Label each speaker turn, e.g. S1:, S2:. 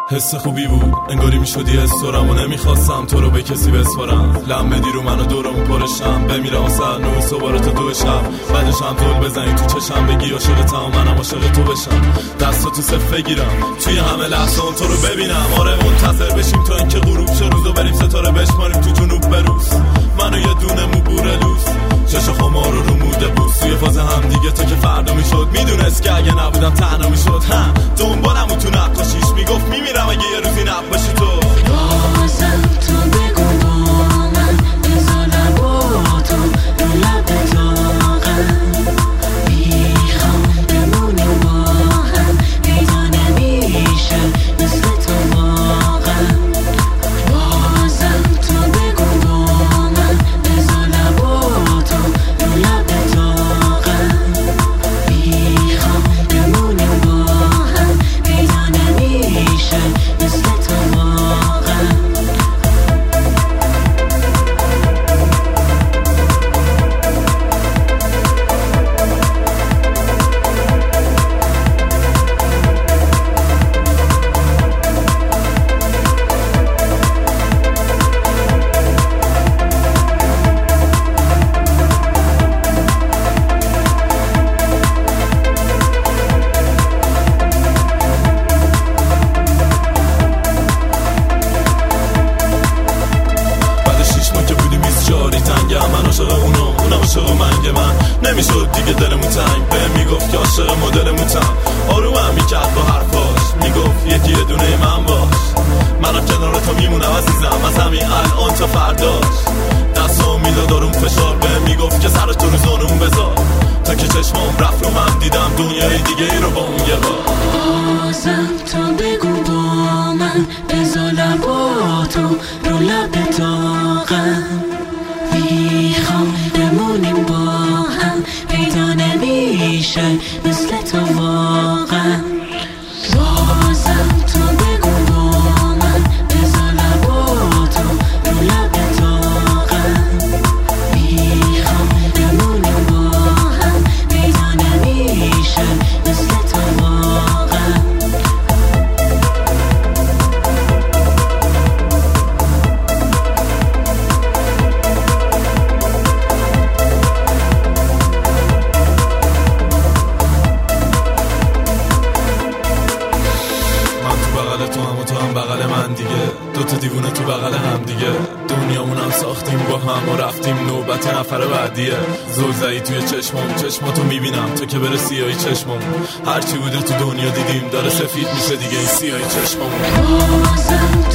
S1: حس خوبی بود انگاری میشدی استورم و نمیخواستم تو رو به کسی بسپارم. لم بدی رو من و دورمون پرشم بمیرم سر نو صبارتو دوشم بعدش هم دول بزنی تو چشم بگی عاشقتم و منم عاشق تو بشم. دستو تو صف بگیرم توی همه لحظه تو رو ببینم. آره منتظر بشیم تا اینکه غروب شه روزو بریم ستاره بشماریم تو جنوب بروز. منو یه دونه مو بوره لوس چش خمار رو موده بوس توی فاز هم دیگه تو که فردا میشد میدونست که اگه نبودم تنها میشد. دنبالم تو نقاشیش میگفت میمیرم اگه یه روزی نباشی تو.
S2: بازم تو بگو با من بذار لباتو رو لب داغم میخوام بمونیم با هم پیدا نمیشه مثل تو واقعا. بازم تو بگو با من بذار لباتو رو لب داغم میخوام بمونیم با هم پیدا نمیشه مثل تو واقعا.
S1: من عاشق اونم عاشق من نمیشد دیگه دلمون تنگ به میگفت که عاشق مدلمونم. آرومم میکرد با حرفاش میگفت یکی یه دونه من باش. منم کنار تو میمونم عزیزم از همین الان تا فرداش. دستم میداد آروم فشار به میگفت که سرش تو رو زانون بذار تا که چشمام رفت رو من دیدم دنیای دیگه ای رو با اون یه بار.
S2: بازم تو بگو با من بذار لباتو رو لب داغم میخوام بمونیم با هم پیدا نمیشه مثل تو واقعا. بازم تو بگو با من بذار لباتو رو لب داغم میخوام بمونیم با هم پیدا نمیشه مثل تو واقعا.
S1: تو هم و تو هم بغل من دیگه دوتا دیوونه تو بغل هم دیگه. دنیامونم ساختیم با هم و رفتیم نوبت نفر بعدیه. زلزایی توی چشماتو میبینم تو که بره سیاهی چشممون. هرچی بوده تو دنیا دیدیم داره سفید میشه دیگه این سیاهی چشممون.